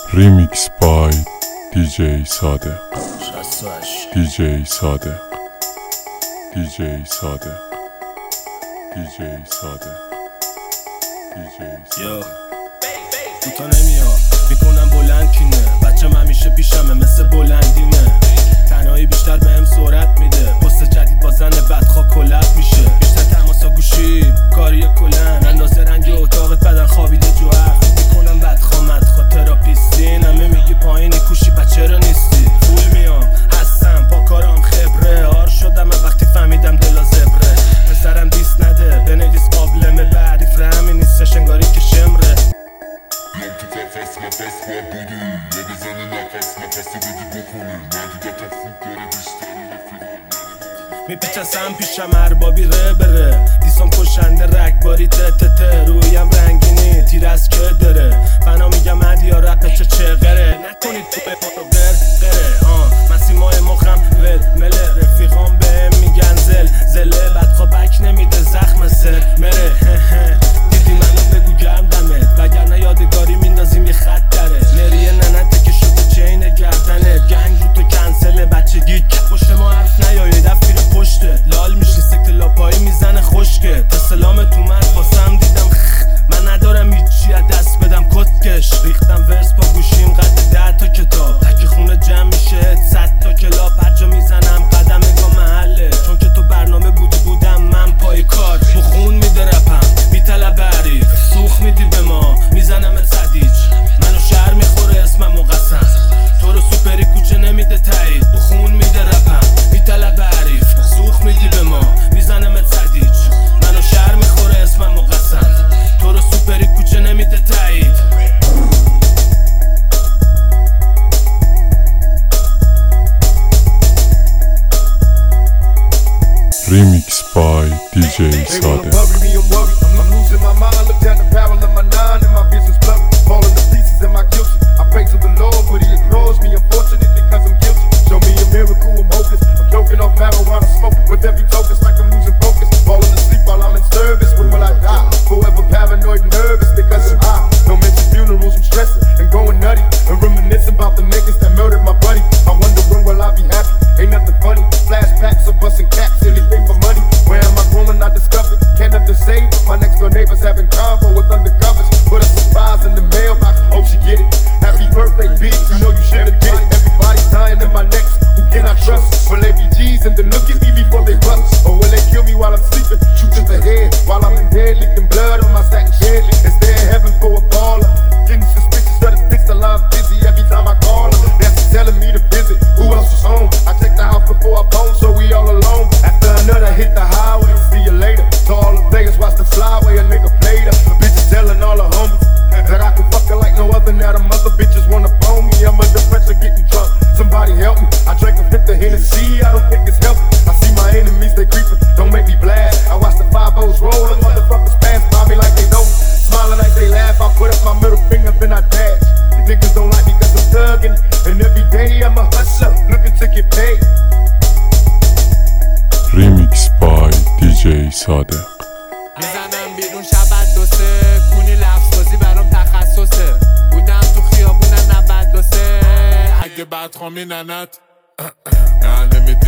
Remix by DJ Sadiq. DJ Sadiq. DJ Sadiq. DJ Sadiq. DJ Sadiq. تو نمیاد میکنم بلند کینه بچم همیشه پیشمه مثل بلندیمه تنهایی بیشتر بهم سرعت میده پست جدید با زن بدخواه کلپ میشه بیشتر تماسا گوشی کاری کلن اندازه رنگ اتاقت بدن خوابیده جو عقل میکنم بدخواه مدخواه تراپیستین همه میگی پایینی کوشی پس چرا نیستی فول میام هستم پا کارام خبره آر شدم وقتی فهمیدم دلا زبره پسرم دیست نده بنویس قابلمه بعریف همین نیستش انگاری که شمره میپیچسم پیشم اربابی ره بره دیسم کشنده رکباری ته رویم رنگینی تیر از که داره فنا میگم هدیا رپه چه غره نکنید تو به ما رو غره مسیمای مخم ول مله رفیقام بهم میگن زله بدخوا بک نمیده زخم سر مره دیدی منو بگو گرم دمت وگرنه یادگاری میندازیم یه خط داره نریه ننته که شده چین گردنه گنگ رو تو کنسله بچه گیک پشت ما حرف نیایید افیر پشته لال میشی سکت لاپایی میزنه خشکه تا سلامت اومد باسم دیدم من ندارم هیچی از دست بدم کتکش ریختم ورس با گوشیم قد 10 تا کتاب تکی خونه جمع میشه 100 تا کلاب هر جا میزنم قدم نگاه محله چون که تو برنامه بودم من پای کار بخون میده رپم میطلب عریف سوخ میدی به ما میزنم صدیج منو شهر میخوره اسمم مقسم تو رو سوپری کوچه نمیده تایید بخون میده رپم میطلب عریف سوخ میدی به ما میزنم صدیج منو شهر میخوره اسمم مقسم تو رو سوپری کوچه نمیده تایید Remix by DJ Sadiq. I'm losing my mind, look down the barrel of my 9 and my vision's blurry. Falling to pieces, am I guilty? I pray to the Lord, but he ignores me, unfortunately, cause I'm guilty. Show me a miracle, I'm hopeless. I'm choking off marijuana smoke with every token, it's like I'm losing focus. Falling asleep while I'm in service, when will I die? Forever paranoid and nervous because I'm high. No mention funerals, I'm stressing and going nutty and reminiscing about the niggas that murdered my buddy. I wonder when will I be happy? Ain't nothing funny. Flashbacks of busting caps, anything for money. Where am I going? I discovered. Can't nothing say. My next door neighbors having convo with undercovers. Put a surprise in the mailbox. Hope she get it. Happy birthday, B. You know you should've did it. Everybody's dying in my necks. Who can I trust? Will they be G's and then look at me before they bust? Or will they kill me while I'm sleeping? Shoot to the head while I'm in bed, leaking blood on my satin shed. Is there in heaven for a baller? Getting suspicious of the fix the line busy every time I call her. That's telling me to visit. Who else is home? I check the house before I bone, so we all alone. After another hit the highway, see you later. To all the players, watch the flyway, a nigga played her. Bitches telling all the homies that I can fuck her like no other. Now the mother bitches wanna bone me. I'm under pressure, getting drunk. Somebody help me. I drank a fifth of Hennessy, I don't think it's healthy. I see my enemies, they creeping, don't make me blast. I watch the 5-0s roll, and motherfuckers pass by me like they know me. Smiling like they laugh, I put up my middle finger, then I dash. Niggas don't like me cause I'm thuggin', and every day I'm a hustler, looking to get paid. Remix by DJ Sadiq. میزنم بیرون شب دوسه کونی لفظ بازی برام تخصصه بودم تو خیابونم 93 اگه بدخوامی ننت نمیدی